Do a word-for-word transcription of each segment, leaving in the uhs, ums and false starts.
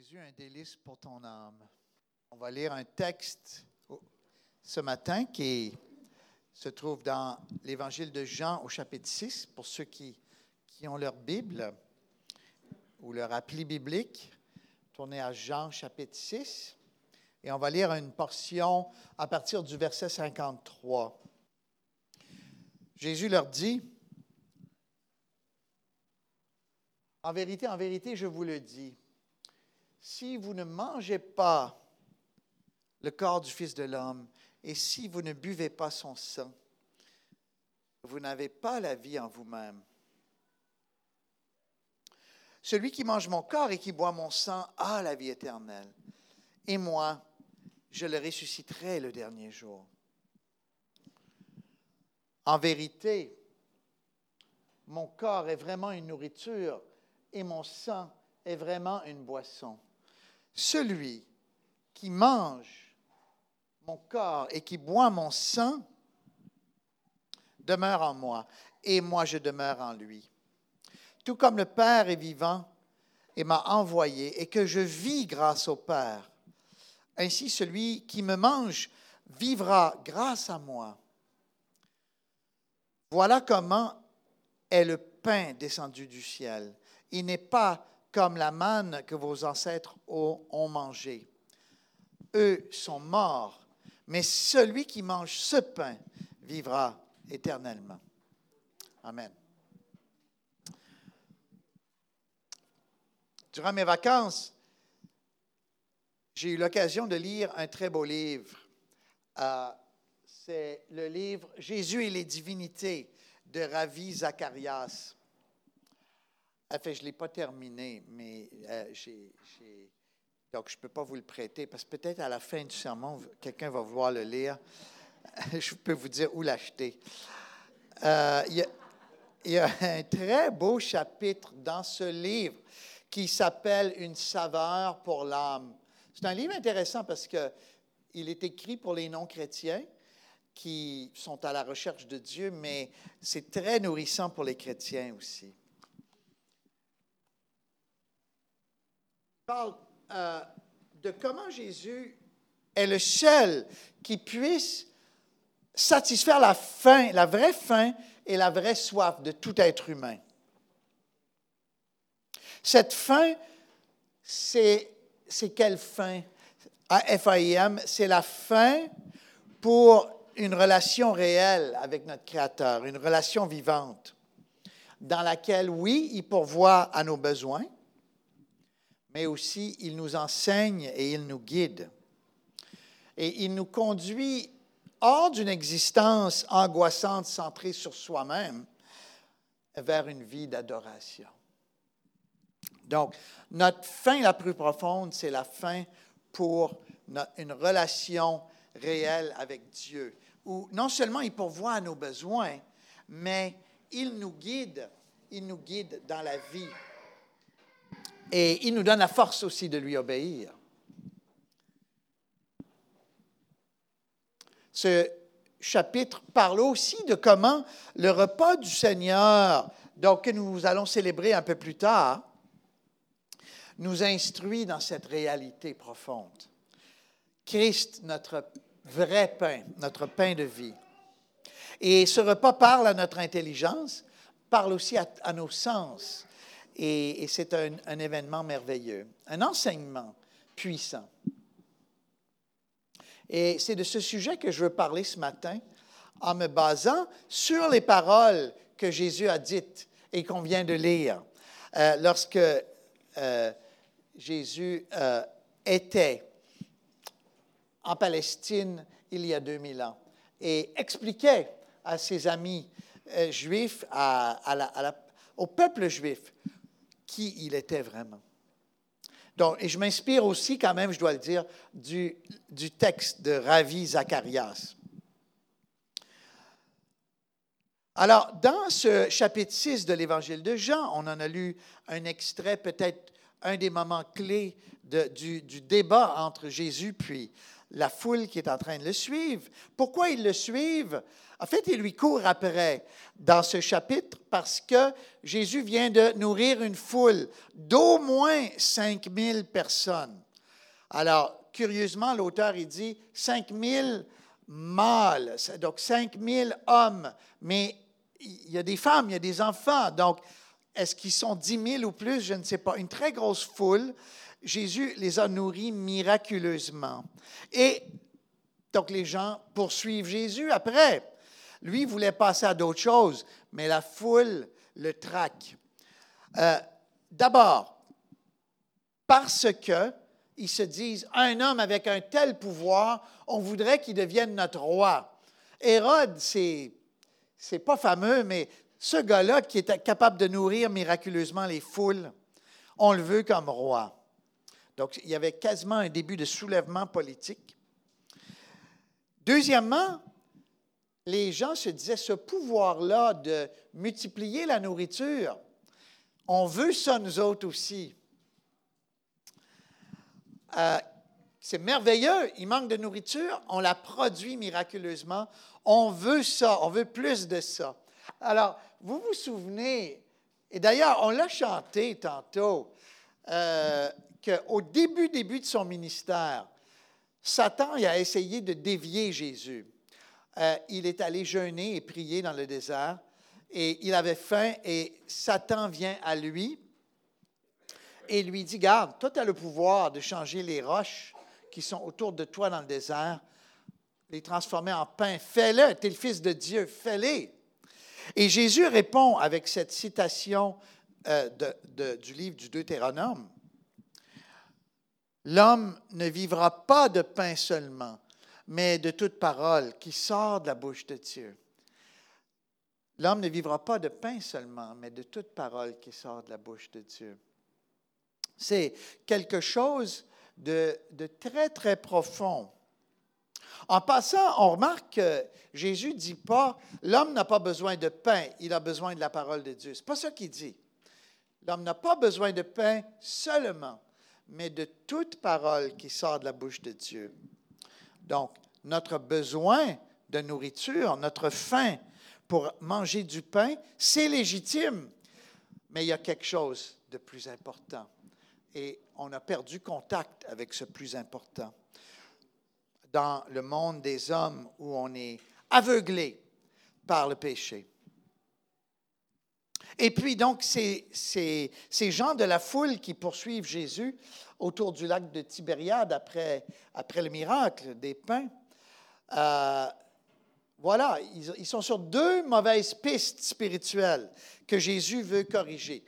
Jésus, un délice pour ton âme. On va lire un texte ce matin qui se trouve dans l'Évangile de Jean au chapitre six, pour ceux qui, qui ont leur Bible ou leur appli biblique. Tournez à Jean chapitre six et on va lire une portion à partir du verset cinquante-trois. Jésus leur dit, « En vérité, en vérité, je vous le dis, si vous ne mangez pas le corps du Fils de l'homme et si vous ne buvez pas son sang, vous n'avez pas la vie en vous-même. Celui qui mange mon corps et qui boit mon sang a la vie éternelle. Et moi, je le ressusciterai le dernier jour. En vérité, mon corps est vraiment une nourriture et mon sang est vraiment une boisson. Celui qui mange mon corps et qui boit mon sang demeure en moi, et moi je demeure en lui. Tout comme le Père est vivant et m'a envoyé, et que je vis grâce au Père, ainsi celui qui me mange vivra grâce à moi. Voilà comment est le pain descendu du ciel. Il n'est pas comme la manne que vos ancêtres ont mangée. Eux sont morts, mais celui qui mange ce pain vivra éternellement. » Amen. Durant mes vacances, j'ai eu l'occasion de lire un très beau livre. Euh, c'est le livre « Jésus et les divinités » de Ravi Zacharias. Enfin, je ne l'ai pas terminé, mais euh, j'ai, j'ai... donc je ne peux pas vous le prêter, parce que peut-être à la fin du sermon, quelqu'un va vouloir le lire. Je peux vous dire où l'acheter. Euh, il, y a, il y a un très beau chapitre dans ce livre qui s'appelle « Une saveur pour l'âme ». C'est un livre intéressant parce qu'il est écrit pour les non-chrétiens qui sont à la recherche de Dieu, mais c'est très nourrissant pour les chrétiens aussi. Il parle euh, de comment Jésus est le seul qui puisse satisfaire la faim, la vraie faim et la vraie soif de tout être humain. Cette faim, c'est, c'est quelle faim? F A I M, c'est la faim pour une relation réelle avec notre Créateur, une relation vivante, dans laquelle, oui, il pourvoit à nos besoins, mais aussi il nous enseigne et il nous guide. Et il nous conduit hors d'une existence angoissante centrée sur soi-même vers une vie d'adoration. Donc, notre faim la plus profonde, c'est la faim pour une relation réelle avec Dieu, où non seulement il pourvoit à nos besoins, mais il nous guide, il nous guide dans la vie. Et il nous donne la force aussi de lui obéir. Ce chapitre parle aussi de comment le repas du Seigneur, donc que nous allons célébrer un peu plus tard, nous instruit dans cette réalité profonde. Christ, notre vrai pain, notre pain de vie. Et ce repas parle à notre intelligence, parle aussi à, à nos sens. Et, et c'est un, un événement merveilleux, un enseignement puissant. Et c'est de ce sujet que je veux parler ce matin en me basant sur les paroles que Jésus a dites et qu'on vient de lire. Euh, lorsque euh, Jésus euh, était en Palestine il y a deux mille ans et expliquait à ses amis euh, juifs, à, à la, à la, au peuple juif, qui il était vraiment. Donc, et je m'inspire aussi, quand même, je dois le dire, du, du texte de Ravi Zacharias. Alors, dans ce chapitre six de l'Évangile de Jean, on en a lu un extrait, peut-être un des moments clés de, du, du débat entre Jésus puis la foule qui est en train de le suivre. Pourquoi ils le suivent? En fait, ils lui courent après dans ce chapitre parce que Jésus vient de nourrir une foule d'au moins cinq mille personnes. Alors, curieusement, l'auteur, il dit cinq mille mâles, donc cinq mille hommes, mais il y a des femmes, il y a des enfants. Donc, est-ce qu'ils sont dix mille ou plus? Je ne sais pas. Une très grosse foule. Jésus les a nourris miraculeusement. Et donc, les gens poursuivent Jésus après. Lui, il voulait passer à d'autres choses, mais la foule le traque. Euh, d'abord, parce qu'ils se disent, un homme avec un tel pouvoir, on voudrait qu'il devienne notre roi. Hérode, c'est, c'est pas fameux, mais ce gars-là qui était capable de nourrir miraculeusement les foules, on le veut comme roi. Donc, il y avait quasiment un début de soulèvement politique. Deuxièmement, les gens se disaient, ce pouvoir-là de multiplier la nourriture, on veut ça nous autres aussi. Euh, c'est merveilleux, il manque de nourriture, on la produit miraculeusement, on veut ça, on veut plus de ça. Alors, vous vous souvenez, et d'ailleurs, on l'a chanté tantôt, euh, qu'au début, début de son ministère, Satan il a essayé de dévier Jésus. Euh, il est allé jeûner et prier dans le désert, et il avait faim, et Satan vient à lui et lui dit, « Garde, toi, tu as le pouvoir de changer les roches qui sont autour de toi dans le désert, les transformer en pain. Fais-le, tu es le Fils de Dieu, fais-le. » Et Jésus répond avec cette citation euh, de, de, du livre du Deutéronome. « L'homme ne vivra pas de pain seulement, mais de toute parole qui sort de la bouche de Dieu. » L'homme ne vivra pas de pain seulement, mais de toute parole qui sort de la bouche de Dieu. C'est quelque chose de, de très, très profond. En passant, on remarque que Jésus ne dit pas « l'homme n'a pas besoin de pain, il a besoin de la parole de Dieu ». Ce n'est pas ça qu'il dit. L'homme n'a pas besoin de pain seulement, mais de toute parole qui sort de la bouche de Dieu. Donc, notre besoin de nourriture, notre faim pour manger du pain, c'est légitime, mais il y a quelque chose de plus important. Et on a perdu contact avec ce plus important. Dans le monde des hommes où on est aveuglé par le péché. Et puis donc, ces, ces, ces gens de la foule qui poursuivent Jésus autour du lac de Tibériade après, après le miracle des pains, euh, voilà, ils, ils sont sur deux mauvaises pistes spirituelles que Jésus veut corriger.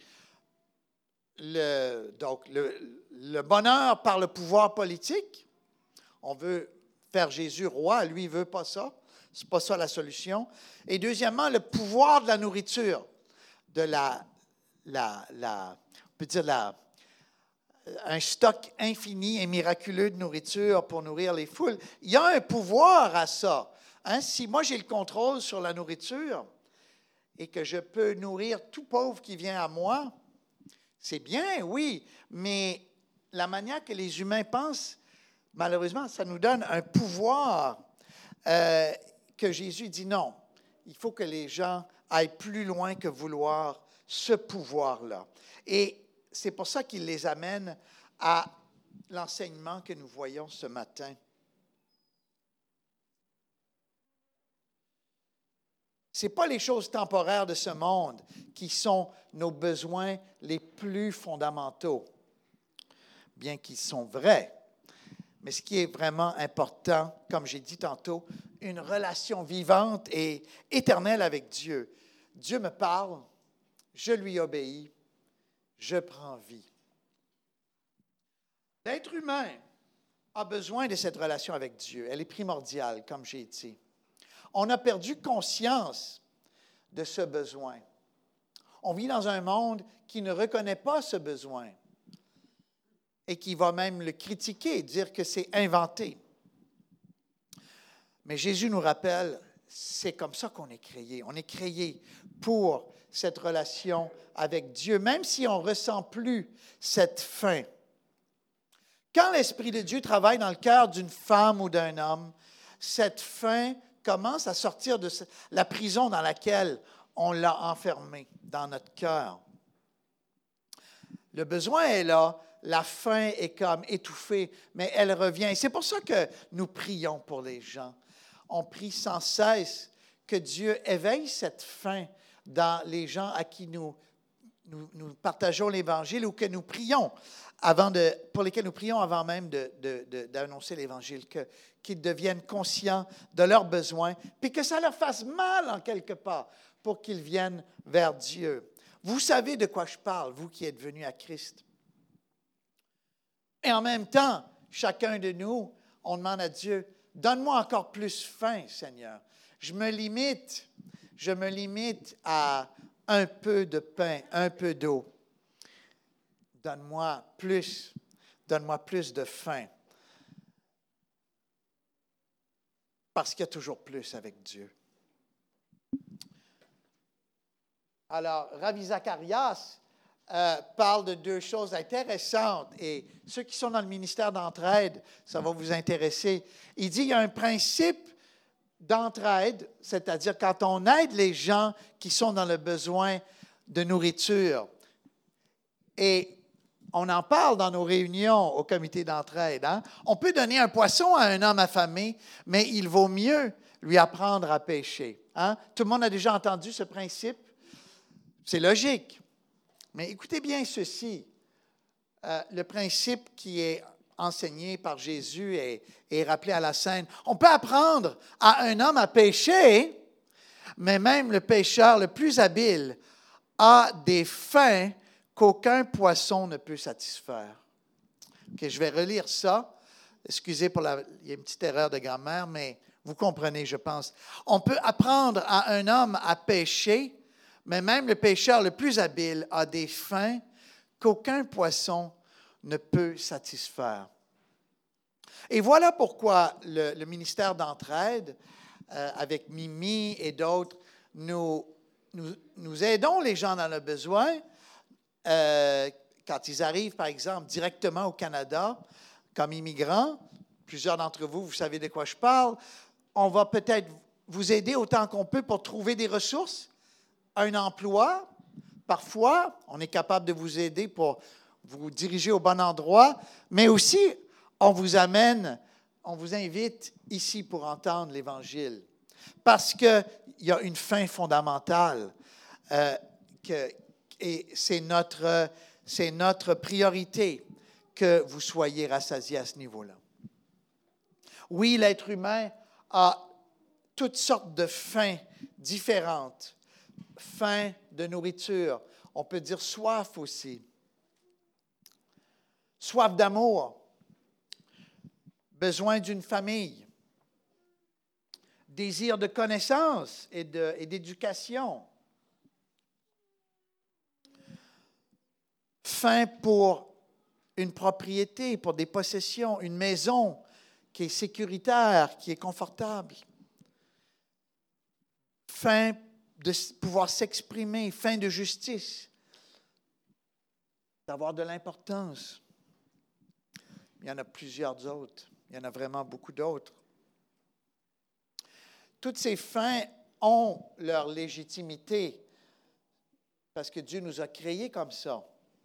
Le, donc, le, le bonheur par le pouvoir politique, on veut faire Jésus roi, lui, il ne veut pas ça. Ce n'est pas ça la solution. Et deuxièmement, le pouvoir de la nourriture, de la, la, la on peut dire la, un stock infini et miraculeux de nourriture pour nourrir les foules. Il y a un pouvoir à ça. Hein? Si moi j'ai le contrôle sur la nourriture et que je peux nourrir tout pauvre qui vient à moi, c'est bien, oui, mais la manière que les humains pensent, malheureusement, ça nous donne un pouvoir euh, que Jésus dit non. Il faut que les gens aillent plus loin que vouloir ce pouvoir-là. Et c'est pour ça qu'il les amène à l'enseignement que nous voyons ce matin. Ce n'est pas les choses temporaires de ce monde qui sont nos besoins les plus fondamentaux, bien qu'ils sont vrais. Mais ce qui est vraiment important, comme j'ai dit tantôt, une relation vivante et éternelle avec Dieu. Dieu me parle, je lui obéis, je prends vie. L'être humain a besoin de cette relation avec Dieu. Elle est primordiale, comme j'ai dit. On a perdu conscience de ce besoin. On vit dans un monde qui ne reconnaît pas ce besoin et qui va même le critiquer, dire que c'est inventé. Mais Jésus nous rappelle, c'est comme ça qu'on est créé. On est créé pour cette relation avec Dieu, même si on ne ressent plus cette faim. Quand l'Esprit de Dieu travaille dans le cœur d'une femme ou d'un homme, cette faim commence à sortir de la prison dans laquelle on l'a enfermée, dans notre cœur. Le besoin est là, la faim est comme étouffée, mais elle revient. Et c'est pour ça que nous prions pour les gens. On prie sans cesse que Dieu éveille cette faim dans les gens à qui nous, nous, nous partageons l'Évangile ou que nous prions, avant de, pour lesquels nous prions avant même de, de, de, d'annoncer l'Évangile, que, qu'ils deviennent conscients de leurs besoins, puis que ça leur fasse mal en quelque part pour qu'ils viennent vers Dieu. Vous savez de quoi je parle, vous qui êtes venus à Christ. Et en même temps, chacun de nous, on demande à Dieu, donne-moi encore plus faim, Seigneur. Je me limite, je me limite à un peu de pain, un peu d'eau. Donne-moi plus, donne-moi plus de faim. Parce qu'il y a toujours plus avec Dieu. Alors, Rabbi Zacharias euh, parle de deux choses intéressantes et ceux qui sont dans le ministère d'entraide, ça va vous intéresser. Il dit qu'il y a un principe d'entraide, c'est-à-dire quand on aide les gens qui sont dans le besoin de nourriture. Et on en parle dans nos réunions au comité d'entraide. Hein? On peut donner un poisson à un homme affamé, mais il vaut mieux lui apprendre à pêcher. Hein? Tout le monde a déjà entendu ce principe? C'est logique. Mais écoutez bien ceci. Euh, le principe qui est enseigné par Jésus et, et rappelé à la scène. On peut apprendre à un homme à pêcher, mais même le pêcheur le plus habile a des fins qu'aucun poisson ne peut satisfaire. Okay, je vais relire ça. Excusez pour la... Il y a une petite erreur de grammaire, mais vous comprenez, je pense. On peut apprendre à un homme à pêcher, mais même le pêcheur le plus habile a des fins qu'aucun poisson ne peut satisfaire. Et voilà pourquoi le, le ministère d'entraide, euh, avec Mimi et d'autres, nous, nous, nous aidons les gens dans le besoin. Euh, quand ils arrivent, par exemple, directement au Canada, comme immigrants, plusieurs d'entre vous, vous savez de quoi je parle, on va peut-être vous aider autant qu'on peut pour trouver des ressources, un emploi. Parfois, on est capable de vous aider pour vous diriger au bon endroit, mais aussi, on vous amène, on vous invite ici pour entendre l'Évangile. Parce qu'il y a une fin fondamentale euh, que, et c'est notre, c'est notre priorité que vous soyez rassasiés à ce niveau-là. Oui, l'être humain a toutes sortes de fins différentes. Faim de nourriture. On peut dire soif aussi. Soif d'amour. Besoin d'une famille. Désir de connaissance et, de, et d'éducation. Faim pour une propriété, pour des possessions, une maison qui est sécuritaire, qui est confortable. Faim de pouvoir s'exprimer, faim de justice, d'avoir de l'importance. Il y en a plusieurs autres. Il y en a vraiment beaucoup d'autres. Toutes ces fins ont leur légitimité parce que Dieu nous a créés comme ça.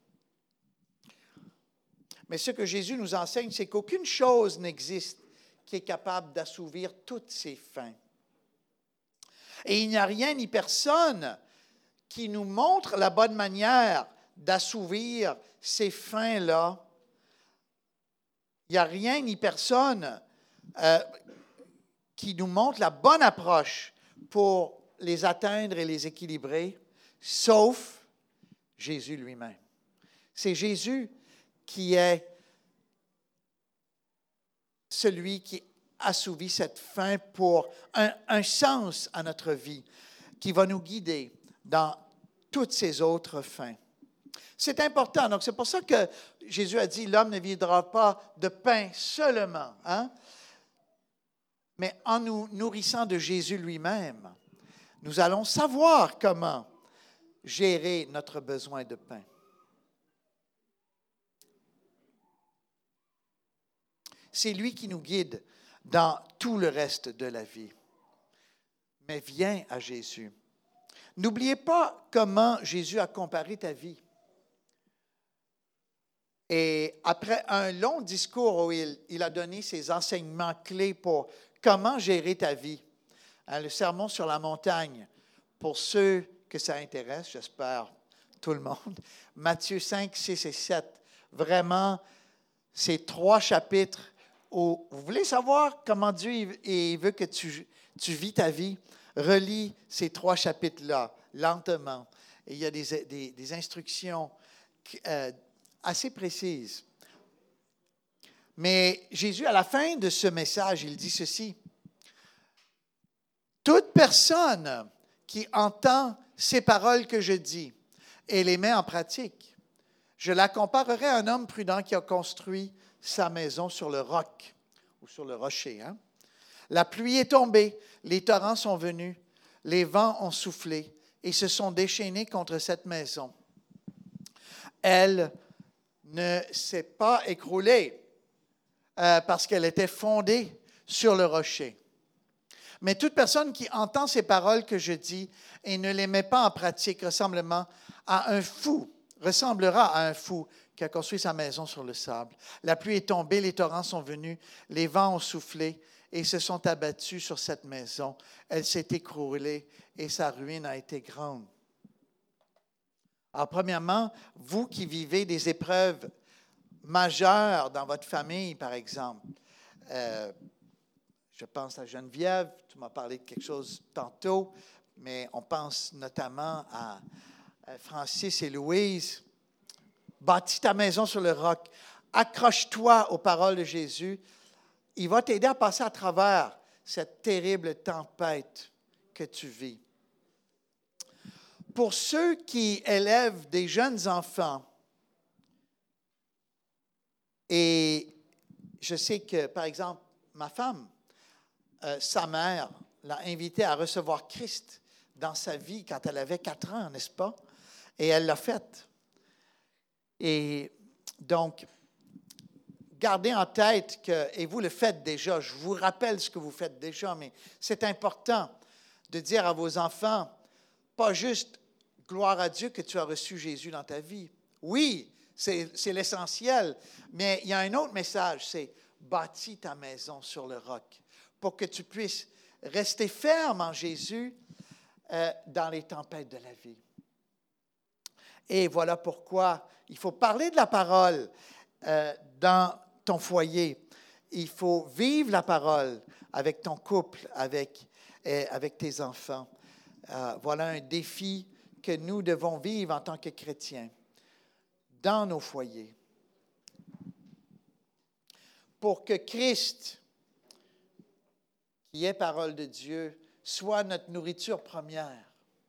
Mais ce que Jésus nous enseigne, c'est qu'aucune chose n'existe qui est capable d'assouvir toutes ces fins. Et il n'y a rien ni personne qui nous montre la bonne manière d'assouvir ces fins-là. Il n'y a rien ni personne euh, qui nous montre la bonne approche pour les atteindre et les équilibrer, sauf Jésus lui-même. C'est Jésus qui est celui qui assouvit cette faim pour un, un sens à notre vie qui va nous guider dans toutes ces autres fins. C'est important. Donc, c'est pour ça que Jésus a dit, l'homme ne vivra pas de pain seulement, hein? Mais en nous nourrissant de Jésus lui-même, nous allons savoir comment gérer notre besoin de pain. c'est lui qui nous guide dans tout le reste de la vie. Mais viens à Jésus. N'oubliez pas comment Jésus a comparé ta vie. Et après un long discours où il, il a donné ses enseignements clés pour comment gérer ta vie, hein, le sermon sur la montagne, pour ceux que ça intéresse, j'espère tout le monde, Matthieu cinq, six et sept, vraiment, ces trois chapitres où vous voulez savoir comment Dieu il, il veut que tu, tu vis ta vie, relis ces trois chapitres-là lentement. Et il y a des, des, des instructions euh, assez précises. Mais Jésus, à la fin de ce message, il dit ceci. Toute personne qui entend ces paroles que je dis et les met en pratique, je la comparerai à un homme prudent qui a construit sa maison sur le roc ou sur le rocher. Hein? La pluie est tombée, les torrents sont venus, les vents ont soufflé et se sont déchaînés contre cette maison. Elle ne s'est pas écroulée euh, parce qu'elle était fondée sur le rocher. Mais toute personne qui entend ces paroles que je dis et ne les met pas en pratique ressemblera à un fou, ressemblera à un fou qui a construit sa maison sur le sable. La pluie est tombée, les torrents sont venus, les vents ont soufflé et se sont abattus sur cette maison. Elle s'est écroulée et sa ruine a été grande. Alors, premièrement, vous qui vivez des épreuves majeures dans votre famille, par exemple, euh, je pense à Geneviève, tu m'as parlé de quelque chose tantôt, mais on pense notamment à Francis et Louise. Bâtis ta maison sur le roc. Accroche-toi aux paroles de Jésus. Il va t'aider à passer à travers cette terrible tempête que tu vis. Pour ceux qui élèvent des jeunes enfants, et je sais que, par exemple, ma femme, euh, sa mère l'a invitée à recevoir Christ dans sa vie quand elle avait quatre ans, n'est-ce pas? Et elle l'a fait. Et donc, gardez en tête que, et vous le faites déjà, je vous rappelle ce que vous faites déjà, mais c'est important de dire à vos enfants, pas juste « gloire à Dieu que tu as reçu Jésus dans ta vie ». Oui, c'est, c'est l'essentiel, mais il y a un autre message, c'est « bâtis ta maison sur le roc » pour que tu puisses rester ferme en Jésus euh, dans les tempêtes de la vie. Et voilà pourquoi il faut parler de la parole euh, dans ton foyer. Il faut vivre la parole avec ton couple, avec, euh, avec tes enfants. Euh, voilà un défi que nous devons vivre en tant que chrétiens dans nos foyers. Pour que Christ, qui est parole de Dieu, soit notre nourriture première.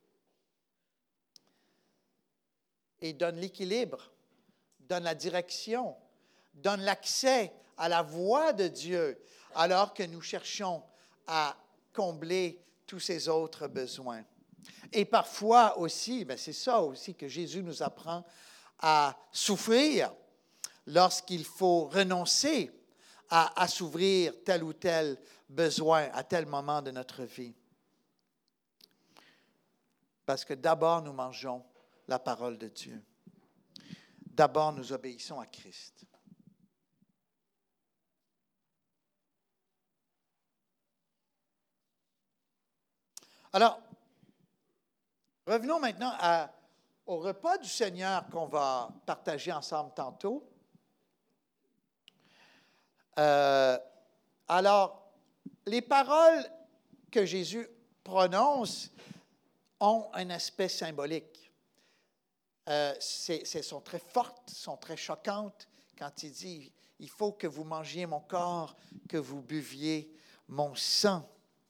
Et donne l'équilibre, donne la direction, donne l'accès à la voix de Dieu, alors que nous cherchons à combler tous ces autres besoins. Et parfois aussi, bien c'est ça aussi que Jésus nous apprend à souffrir lorsqu'il faut renoncer à assouvir tel ou tel besoin à tel moment de notre vie. Parce que d'abord, nous mangeons la parole de Dieu. D'abord, nous obéissons à Christ. Alors, revenons maintenant à, au repas du Seigneur qu'on va partager ensemble tantôt. Euh, alors, les paroles que Jésus prononce ont un aspect symbolique. Euh, c'est, c'est, sont très fortes, sont très choquantes quand il dit « Il faut que vous mangiez mon corps, que vous buviez mon sang ».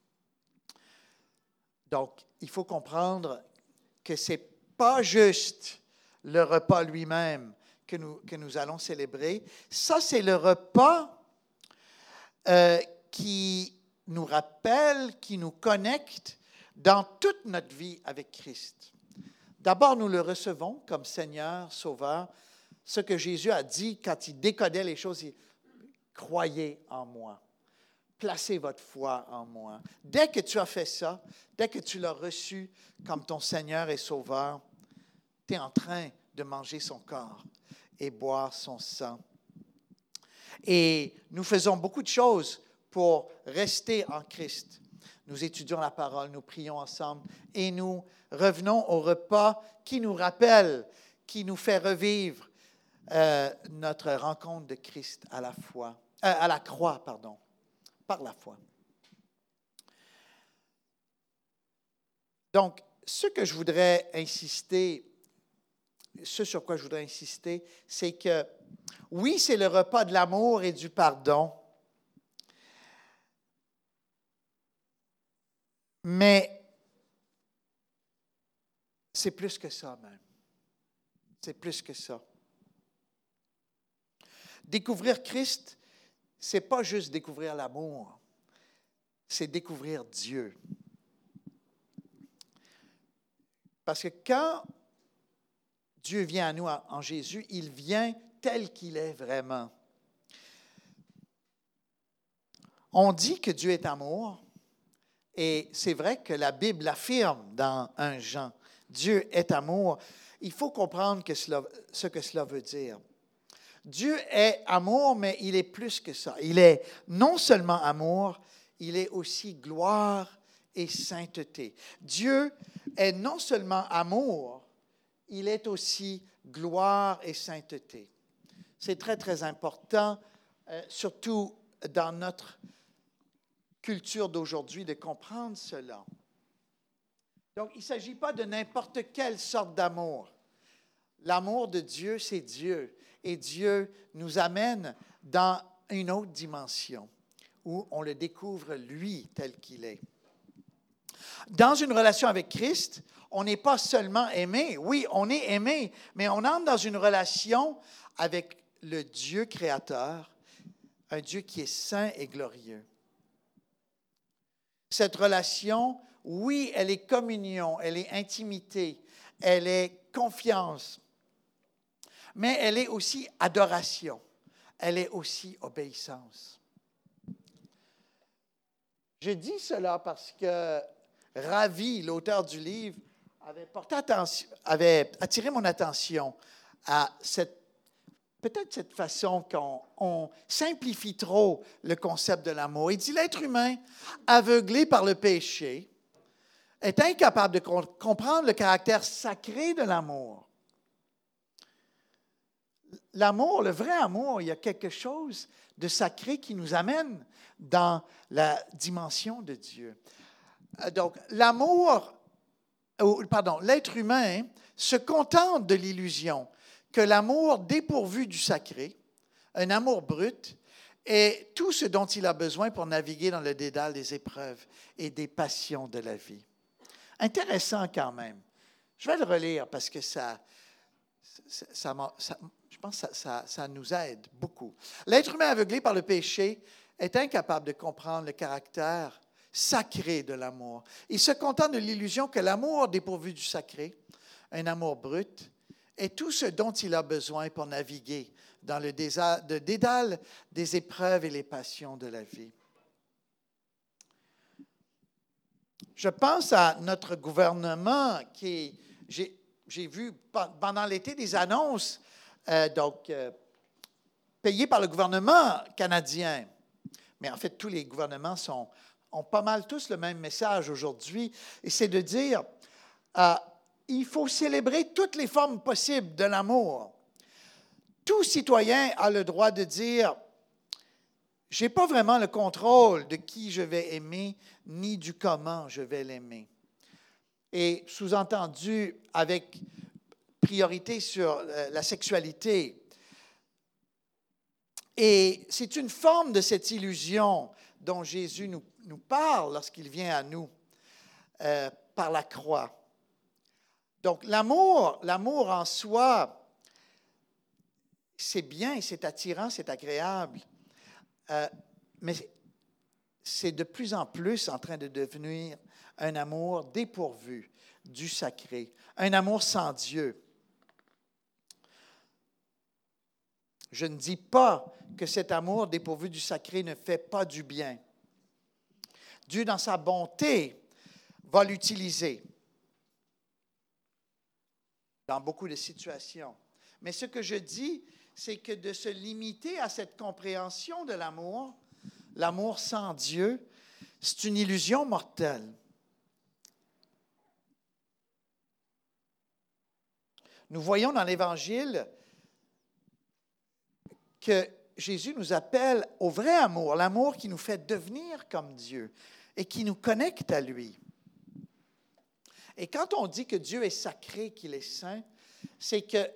Donc, il faut comprendre que ce n'est pas juste le repas lui-même que nous, que nous allons célébrer. Ça, c'est le repas euh, qui nous rappelle, qui nous connecte dans toute notre vie avec Christ. D'abord, nous le recevons comme Seigneur, Sauveur. Ce que Jésus a dit quand il décodait les choses, il, croyez en moi. Placez votre foi en moi. Dès que tu as fait ça, dès que tu l'as reçu comme ton Seigneur et Sauveur, tu es en train de manger son corps et boire son sang. Et nous faisons beaucoup de choses pour rester en Christ. Nous étudions la parole, nous prions ensemble et nous revenons au repas qui nous rappelle, qui nous fait revivre euh, notre rencontre de Christ à la foi, euh, à la croix, pardon, par la foi. Donc, ce que je voudrais insister, ce sur quoi je voudrais insister, c'est que oui, c'est le repas de l'amour et du pardon, mais c'est plus que ça même. C'est plus que ça. Découvrir Christ, ce n'est pas juste découvrir l'amour, c'est découvrir Dieu. Parce que quand Dieu vient à nous en Jésus, il vient tel qu'il est vraiment. On dit que Dieu est amour, et c'est vrai que la Bible l'affirme dans un Jean. Dieu est amour. Il faut comprendre que cela, ce que cela veut dire. Dieu est amour, mais il est plus que ça. Il est non seulement amour, il est aussi gloire et sainteté. Dieu est non seulement amour, il est aussi gloire et sainteté. C'est très, très important, euh, surtout dans notre culture d'aujourd'hui, de comprendre cela. Donc, il ne s'agit pas de n'importe quelle sorte d'amour. L'amour de Dieu, c'est Dieu. Et Dieu nous amène dans une autre dimension où on le découvre, lui, tel qu'il est. Dans une relation avec Christ, on n'est pas seulement aimé. Oui, on est aimé, mais on entre dans une relation avec le Dieu créateur, un Dieu qui est saint et glorieux. Cette relation, oui, elle est communion, elle est intimité, elle est confiance, mais elle est aussi adoration, elle est aussi obéissance. Je dis cela parce que Ravi, l'auteur du livre, avait porté attention, avait attiré mon attention à cette, peut-être cette façon qu'on on simplifie trop le concept de l'amour. Il dit, l'être humain, aveuglé par le péché, est incapable de comprendre le caractère sacré de l'amour. L'amour, le vrai amour, il y a quelque chose de sacré qui nous amène dans la dimension de Dieu. Donc, l'amour, pardon, l'être humain se contente de l'illusion que l'amour dépourvu du sacré, un amour brut, est tout ce dont il a besoin pour naviguer dans le dédale des épreuves et des passions de la vie. Intéressant quand même. Je vais le relire parce que ça, ça, ça, ça je pense que ça, ça, ça nous aide beaucoup. L'être humain aveuglé par le péché est incapable de comprendre le caractère sacré de l'amour. Il se contente de l'illusion que l'amour dépourvu du sacré, un amour brut, est tout ce dont il a besoin pour naviguer dans le dédale des épreuves et les passions de la vie. Je pense à notre gouvernement qui, j'ai, j'ai vu pendant l'été des annonces, euh, donc euh, payées par le gouvernement canadien. Mais en fait, tous les gouvernements sont, ont pas mal tous le même message aujourd'hui, et c'est de dire, euh, il faut célébrer toutes les formes possibles de l'amour. Tout citoyen a le droit de dire, je n'ai pas vraiment le contrôle de qui je vais aimer, ni du comment je vais l'aimer. Et sous-entendu, avec priorité sur la sexualité. Et c'est une forme de cette illusion dont Jésus nous, nous parle lorsqu'il vient à nous euh, par la croix. Donc l'amour, l'amour en soi, c'est bien, c'est attirant, c'est agréable. Euh, mais c'est de plus en plus en train de devenir un amour dépourvu du sacré, un amour sans Dieu. Je ne dis pas que cet amour dépourvu du sacré ne fait pas du bien. Dieu, dans sa bonté, va l'utiliser dans beaucoup de situations. Mais ce que je dis, c'est que de se limiter à cette compréhension de l'amour, l'amour sans Dieu, c'est une illusion mortelle. Nous voyons dans l'Évangile que Jésus nous appelle au vrai amour, l'amour qui nous fait devenir comme Dieu et qui nous connecte à lui. Et quand on dit que Dieu est sacré, qu'il est saint, c'est que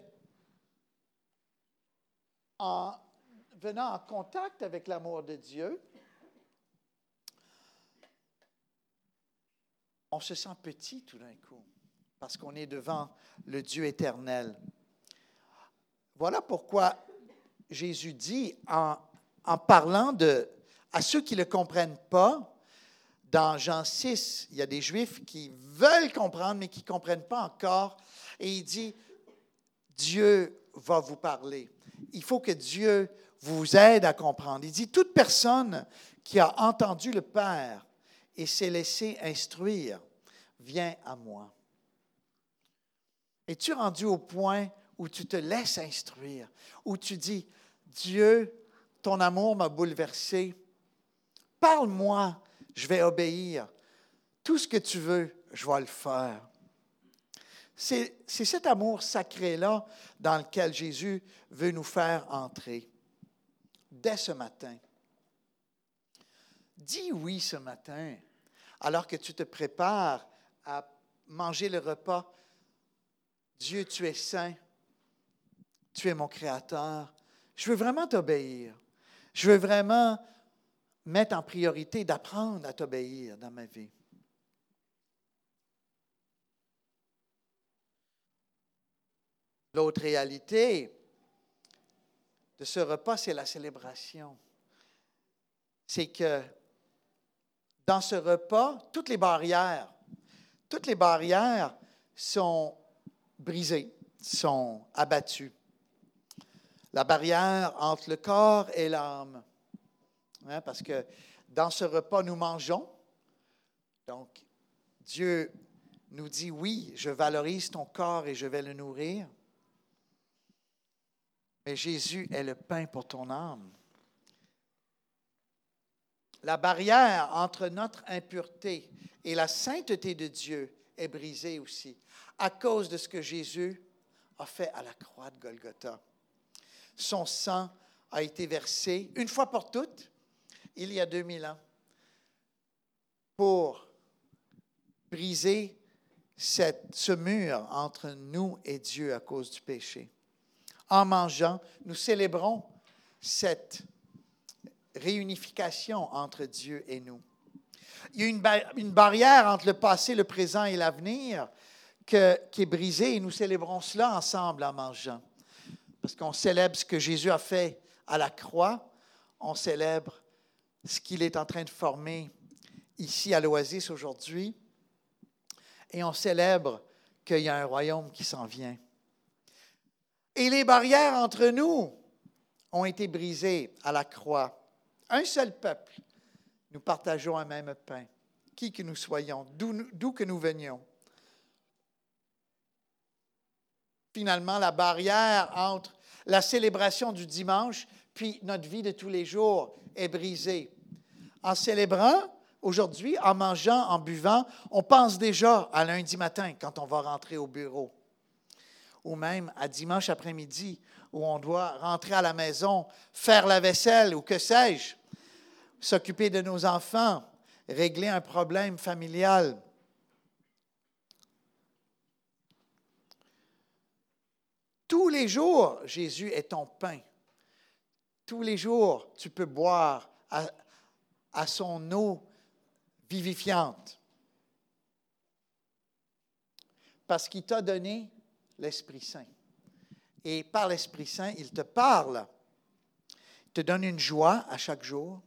en venant en contact avec l'amour de Dieu, on se sent petit tout d'un coup, parce qu'on est devant le Dieu éternel. Voilà pourquoi Jésus dit, en, en parlant de, à ceux qui ne le comprennent pas, dans Jean six, il y a des Juifs qui veulent comprendre, mais qui ne comprennent pas encore, et il dit, Dieu va vous parler. Il faut que Dieu vous aide à comprendre. Il dit, toute personne qui a entendu le Père et s'est laissé instruire, vient à moi. Es-tu rendu au point où tu te laisses instruire, où tu dis, Dieu, ton amour m'a bouleversé, parle-moi, je vais obéir. Tout ce que tu veux, je vais le faire. C'est, c'est cet amour sacré-là dans lequel Jésus veut nous faire entrer. Dès ce matin. Dis oui ce matin, alors que tu te prépares à manger le repas. Dieu, tu es saint. Tu es mon Créateur. Je veux vraiment t'obéir. Je veux vraiment mettre en priorité d'apprendre à t'obéir dans ma vie. L'autre réalité de ce repas, c'est la célébration. C'est que dans ce repas, toutes les barrières, toutes les barrières sont brisées, sont abattues. La barrière entre le corps et l'âme. Hein, parce que dans ce repas, nous mangeons. Donc, Dieu nous dit, oui, je valorise ton corps et je vais le nourrir. Mais Jésus est le pain pour ton âme. La barrière entre notre impureté et la sainteté de Dieu est brisée aussi, à cause de ce que Jésus a fait à la croix de Golgotha. Son sang a été versé une fois pour toutes, il y a deux mille ans, pour briser cette, ce mur entre nous et Dieu à cause du péché. En mangeant, nous célébrons cette réunification entre Dieu et nous. Il y a une, bar- une barrière entre le passé, le présent et l'avenir que, qui est brisée et nous célébrons cela ensemble en mangeant. Parce qu'on célèbre ce que Jésus a fait à la croix, on célèbre ce qu'il est en train de former ici à l'Oasis aujourd'hui, et on célèbre qu'il y a un royaume qui s'en vient. Et les barrières entre nous ont été brisées à la croix. Un seul peuple, nous partageons un même pain, qui que nous soyons, d'où, d'où que nous venions. Finalement, la barrière entre la célébration du dimanche puis notre vie de tous les jours est brisée. En célébrant aujourd'hui, en mangeant, en buvant, on pense déjà à lundi matin quand on va rentrer au bureau. Ou même à dimanche après-midi où on doit rentrer à la maison, faire la vaisselle ou que sais-je, s'occuper de nos enfants, régler un problème familial. Tous les jours, Jésus est ton pain. Tous les jours, tu peux boire à, à son eau vivifiante. Parce qu'il t'a donné l'Esprit Saint. Et par l'Esprit Saint, il te parle. Il te donne une joie à chaque jour.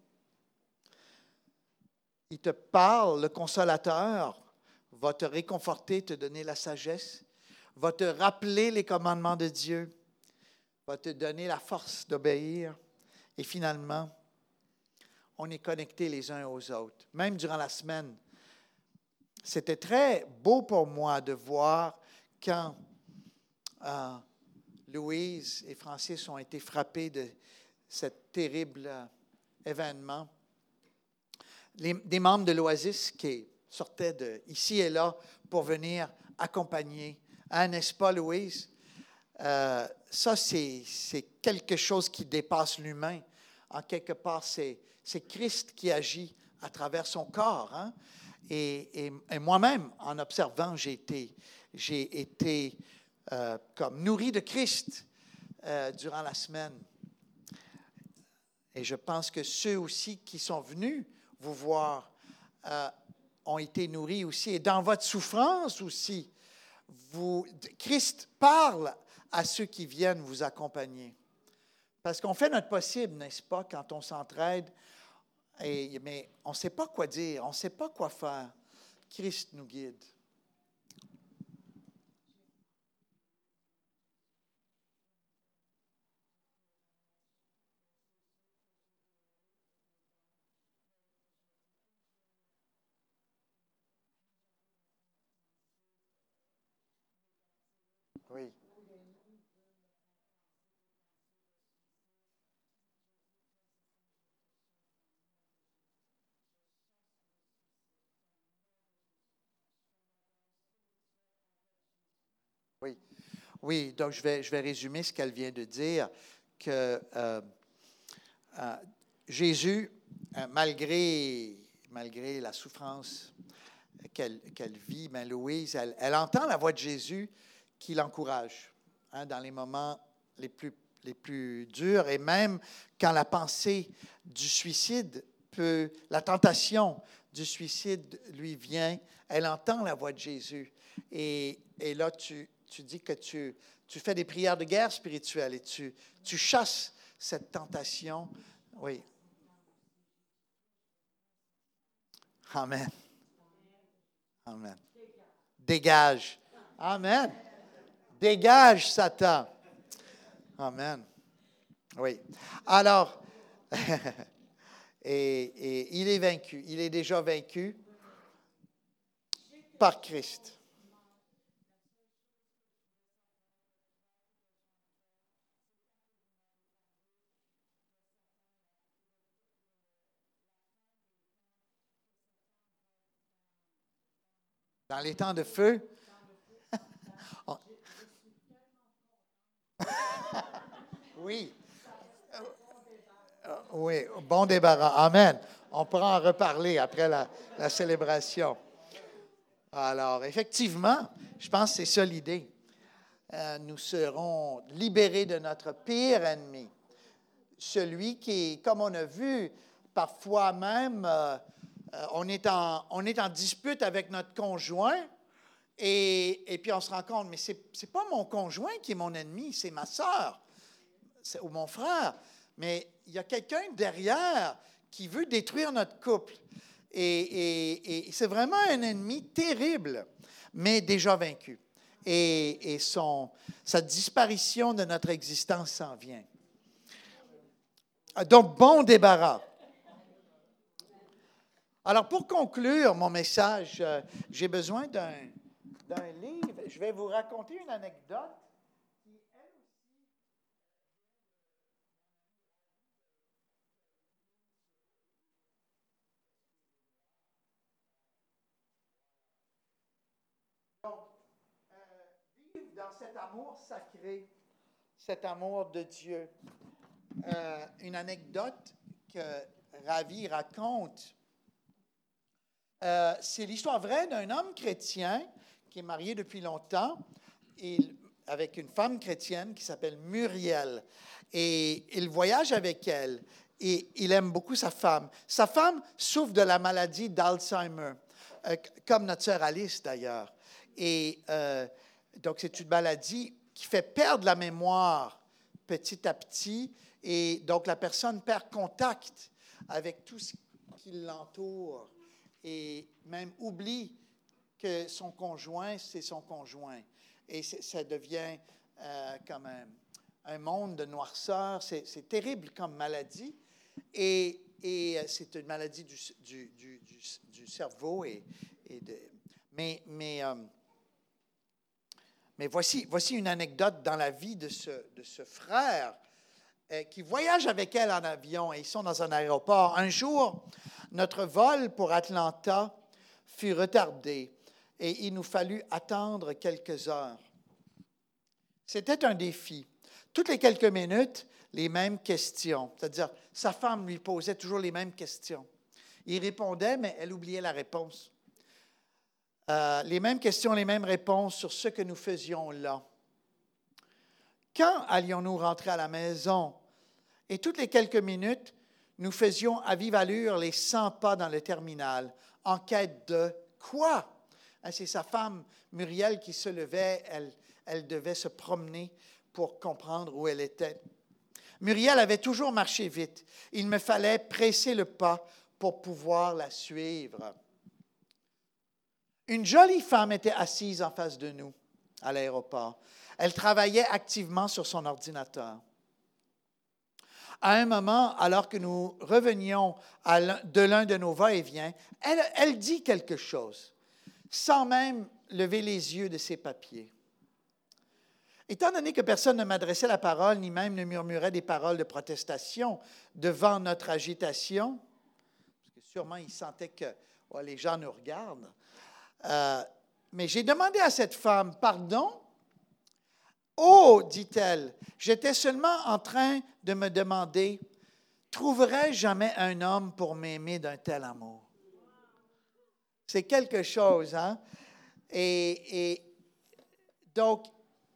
Il te parle, le consolateur va te réconforter, te donner la sagesse, va te rappeler les commandements de Dieu, va te donner la force d'obéir. Et finalement, on est connectés les uns aux autres. Même durant la semaine, c'était très beau pour moi de voir quand euh, Louise et Francis ont été frappés de ce terrible euh, événement. Les, des membres de l'Oasis qui sortaient de ici et là pour venir accompagner. Hein, n'est-ce pas, Louise? Euh, ça, c'est, c'est quelque chose qui dépasse l'humain. En quelque part, c'est, c'est Christ qui agit à travers son corps. Hein? Et, et, et moi-même, en observant, j'ai été, j'ai été euh, comme nourri de Christ euh, durant la semaine. Et je pense que ceux aussi qui sont venus vous voir euh, ont été nourris aussi. Et dans votre souffrance aussi, vous, Christ parle à ceux qui viennent vous accompagner. Parce qu'on fait notre possible, n'est-ce pas, quand on s'entraide, et, mais on ne sait pas quoi dire, on ne sait pas quoi faire. Christ nous guide. Oui. Oui. Oui, donc je vais, je vais résumer ce qu'elle vient de dire, que euh, euh, Jésus, euh, malgré, malgré la souffrance qu'elle, qu'elle vit, mais Louise, elle, elle entend la voix de Jésus qui l'encourage hein, dans les moments les plus, les plus durs, et même quand la pensée du suicide peut, la tentation du suicide lui vient, elle entend la voix de Jésus. Et, et là, tu, tu dis que tu, tu fais des prières de guerre spirituelle et tu, tu chasses cette tentation. Oui. Amen. Amen. Dégage. Amen. Dégage, Satan. Amen. Oui. Alors, et, et il est vaincu. Il est déjà vaincu par Christ. Dans les temps de feu, on- oui, oui, bon débarras. Amen. On pourra en reparler après la, la célébration. Alors, effectivement, je pense que c'est ça l'idée. Euh, nous serons libérés de notre pire ennemi. Celui qui, comme on a vu, parfois même, euh, euh, on, est en, on est en dispute avec notre conjoint et, et puis on se rend compte, mais ce n'est pas mon conjoint qui est mon ennemi, c'est ma sœur ou mon frère. Mais il y a quelqu'un derrière qui veut détruire notre couple. Et, et, et c'est vraiment un ennemi terrible, mais déjà vaincu. Et, et son, sa disparition de notre existence s'en vient. Donc, bon débarras. Alors, pour conclure mon message, euh, j'ai besoin d'un, d'un livre. Je vais vous raconter une anecdote. Donc, euh, vivre dans cet amour sacré, cet amour de Dieu. Euh, une anecdote que Ravi raconte. Euh, c'est l'histoire vraie d'un homme chrétien qui est marié depuis longtemps et, avec une femme chrétienne qui s'appelle Muriel. Et il voyage avec elle et il aime beaucoup sa femme. Sa femme souffre de la maladie d'Alzheimer, euh, comme notre sœur Alice d'ailleurs. Et euh, donc, c'est une maladie qui fait perdre la mémoire petit à petit. Et donc, la personne perd contact avec tout ce qui l'entoure et même oublie que son conjoint, c'est son conjoint. Et ça devient euh, comme un, un monde de noirceur. C'est, c'est terrible comme maladie. Et, et c'est une maladie du, du, du, du, du cerveau. Et, et de, mais mais, euh, mais voici, voici une anecdote dans la vie de ce, de ce frère euh, qui voyage avec elle en avion. Et ils sont dans un aéroport. Un jour, notre vol pour Atlanta fut retardé et il nous fallut attendre quelques heures. C'était un défi. Toutes les quelques minutes, les mêmes questions. C'est-à-dire, sa femme lui posait toujours les mêmes questions. Il répondait, mais elle oubliait la réponse. Euh, les mêmes questions, les mêmes réponses sur ce que nous faisions là. Quand allions-nous rentrer à la maison? Et toutes les quelques minutes, nous faisions à vive allure les cent pas dans le terminal, en quête de quoi? C'est sa femme, Muriel, qui se levait. Elle, elle devait se promener pour comprendre où elle était. Muriel avait toujours marché vite. Il me fallait presser le pas pour pouvoir la suivre. Une jolie femme était assise en face de nous à l'aéroport. Elle travaillait activement sur son ordinateur. À un moment, alors que nous revenions à l'un, de l'un de nos va-et-vient, elle, elle dit quelque chose, sans même lever les yeux de ses papiers. Étant donné que personne ne m'adressait la parole, ni même ne murmurait des paroles de protestation devant notre agitation, parce que sûrement il sentait que oh, les gens nous regardent, euh, mais j'ai demandé à cette femme, « Pardon? » « Oh, dit-elle, j'étais seulement en train de me demander, trouverais-je jamais un homme pour m'aimer d'un tel amour? » C'est quelque chose, hein? Et, et donc,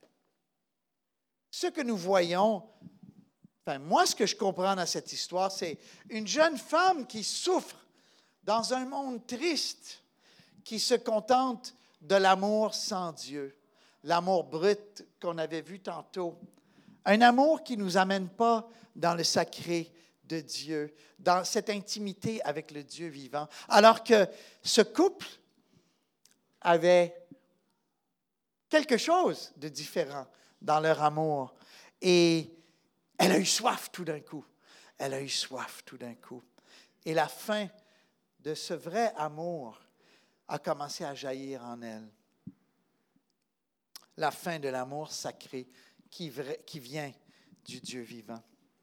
ce que nous voyons, enfin, moi, ce que je comprends dans cette histoire, c'est une jeune femme qui souffre dans un monde triste, qui se contente de l'amour sans Dieu. L'amour brut qu'on avait vu tantôt. Un amour qui ne nous amène pas dans le sacré de Dieu, dans cette intimité avec le Dieu vivant. Alors que ce couple avait quelque chose de différent dans leur amour. Et elle a eu soif tout d'un coup. Elle a eu soif tout d'un coup. Et la fin de ce vrai amour a commencé à jaillir en elle. La fin de l'amour sacré qui, qui vient du Dieu vivant.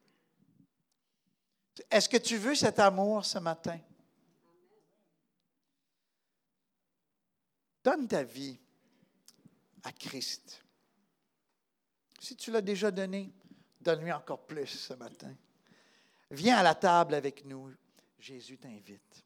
Est-ce que tu veux cet amour ce matin? Donne ta vie à Christ. Si tu l'as déjà donné, donne-lui encore plus ce matin. Viens à la table avec nous. Jésus t'invite.